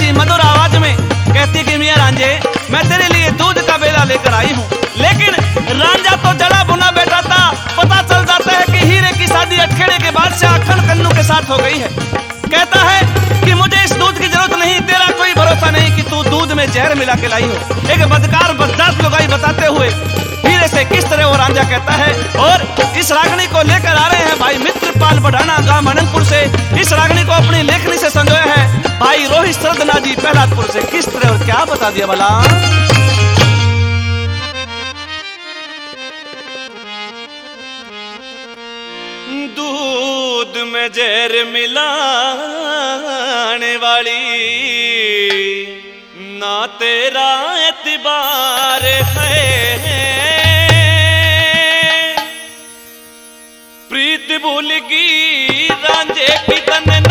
बड़ी मधुर आवाज में कहती कि मियां रांझे, मैं तेरे लिए दूध का बेला लेकर आई हूँ। लेकिन रांझा तो जड़ा बुना बैठा था। पता चल जाता है कि हीरे की शादी अटखेड़े के बादशाह अक्खन कन्नू के साथ हो गई है। कहता है कि मुझे इस दूध की जरूरत नहीं, तेरा कोई भरोसा नहीं कि तू दूध में जहर मिला के लाई हो। एक बदकार बददास लुगाई बताते हुए हीरे से किस तरह वो रांझा कहता है। और इस रागनी को लेकर आ रहे हैं भाई मित्रपाल बढ़ाना गांव अनंतपुर से। इस रागनी को अपनी लेखनी से संजोया है भाई रोहित सरदना जी प्रहलादपुर से। किस तरह और क्या बता दिया भला। दूध में जहर मिलाने वाली ना तेरा एतबार है। प्रीत भूल गई रांझे की तन